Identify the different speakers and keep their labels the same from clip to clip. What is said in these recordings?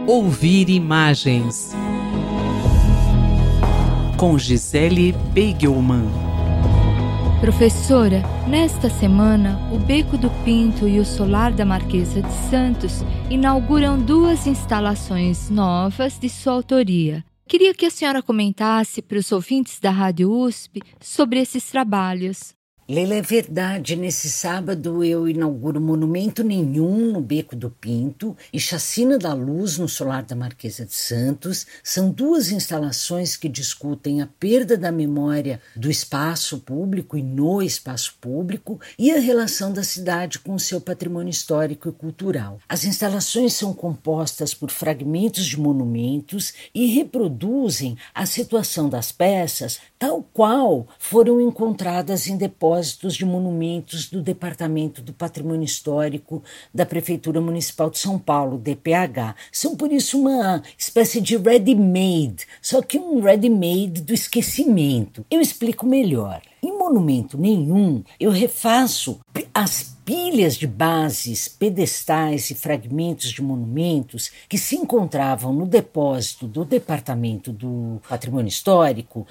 Speaker 1: Ouvir imagens com Gisele Beigelman.
Speaker 2: Professora, nesta semana, o Beco do Pinto e o Solar da Marquesa de Santos inauguram 2 instalações novas de sua autoria. Queria que a senhora comentasse para os ouvintes da Rádio USP sobre esses trabalhos.
Speaker 3: Leila, é verdade. Nesse sábado eu inauguro Monumento Nenhum no Beco do Pinto e Chacina da Luz no Solar da Marquesa de Santos. São 2 instalações que discutem a perda da memória do espaço público e no espaço público e a relação da cidade com o seu patrimônio histórico e cultural. As instalações são compostas por fragmentos de monumentos e reproduzem a situação das peças tal qual foram encontradas em depósitos de monumentos do Departamento do Patrimônio Histórico da Prefeitura Municipal de São Paulo, DPH. São, por isso, uma espécie de ready-made, só que um ready-made do esquecimento. Eu explico melhor. Em Monumento Nenhum, eu refaço as pilhas de bases, pedestais e fragmentos de monumentos que se encontravam no depósito do Departamento do Patrimônio Histórico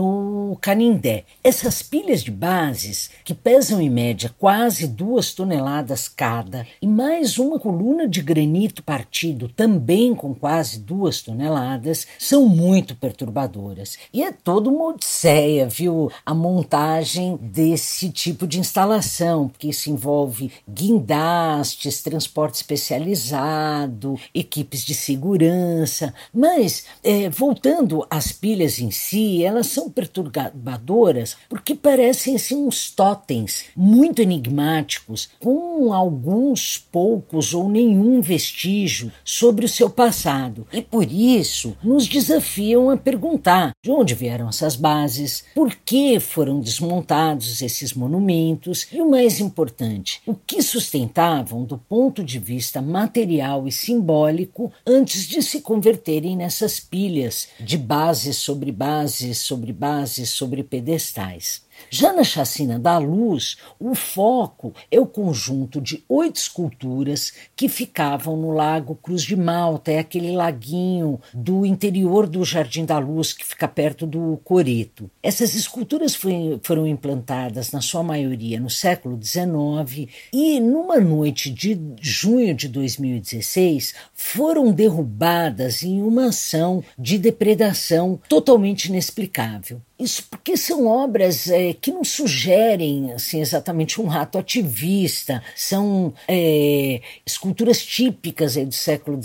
Speaker 3: no Canindé. Essas pilhas de bases, que pesam em média quase 2 toneladas cada, e mais uma coluna de granito partido também com quase 2 toneladas, são muito perturbadoras. E é toda uma odisseia, viu, a montagem desse tipo de instalação, porque isso envolve guindastes, transporte especializado, equipes de segurança. Mas, voltando às pilhas em si, elas são perturbadoras porque parecem assim, uns totens muito enigmáticos, com alguns poucos ou nenhum vestígio sobre o seu passado. E por isso nos desafiam a perguntar de onde vieram essas bases, por que foram desmontados esses monumentos e, o mais importante, o que sustentavam do ponto de vista material e simbólico antes de se converterem nessas pilhas de bases sobre bases sobre bases sobre pedestais. Já na Chacina da Luz, o foco é o conjunto de 8 esculturas que ficavam no Lago Cruz de Malta, é aquele laguinho do interior do Jardim da Luz que fica perto do Coreto. Essas esculturas foram implantadas, na sua maioria, no século XIX e, numa noite de junho de 2016, foram derrubadas em uma ação de depredação totalmente inexplicável. Isso porque são obras que não sugerem assim, exatamente um ato ativista, são esculturas típicas do século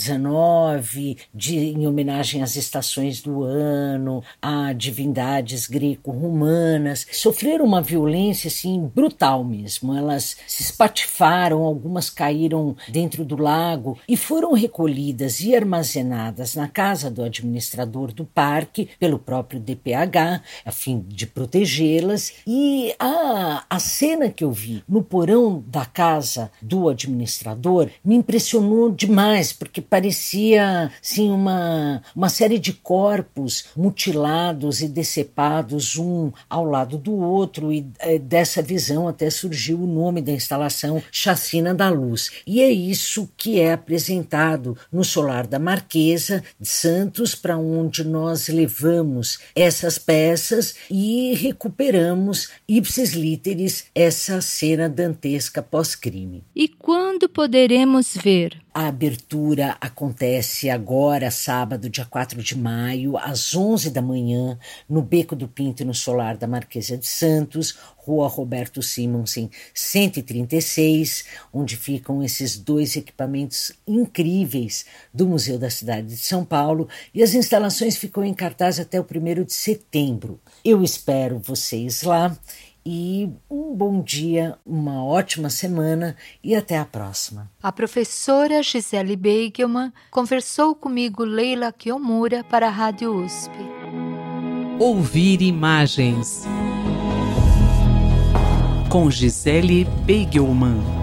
Speaker 3: XIX, em homenagem às estações do ano, a divindades greco-romanas. Sofreram uma violência assim, brutal mesmo, elas se espatifaram, algumas caíram dentro do lago e foram recolhidas e armazenadas na casa do administrador do parque, pelo próprio DPH, a fim de protegê-las. E a cena que eu vi no porão da casa do administrador me impressionou demais, porque parecia assim, uma série de corpos mutilados e decepados um ao lado do outro, e dessa visão até surgiu o nome da instalação Chacina da Luz. E é isso que é apresentado no Solar da Marquesa de Santos, para onde nós levamos essas peças e recuperamos ipsis literis essa cena dantesca pós-crime.
Speaker 2: E quando poderemos ver?
Speaker 3: A abertura acontece agora, sábado, dia 4 de maio, às 11 da manhã, no Beco do Pinto e no Solar da Marquesa de Santos, Rua Roberto Simonsen, 136, onde ficam esses 2 equipamentos incríveis do Museu da Cidade de São Paulo, e as instalações ficam em cartaz até o 1º de setembro. Eu espero vocês lá. E um bom dia, uma ótima semana e até a próxima.
Speaker 2: A professora Gisele Beigelman conversou comigo, Leila Kiyomura, para a Rádio USP.
Speaker 1: Ouvir imagens com Gisele Beigelman.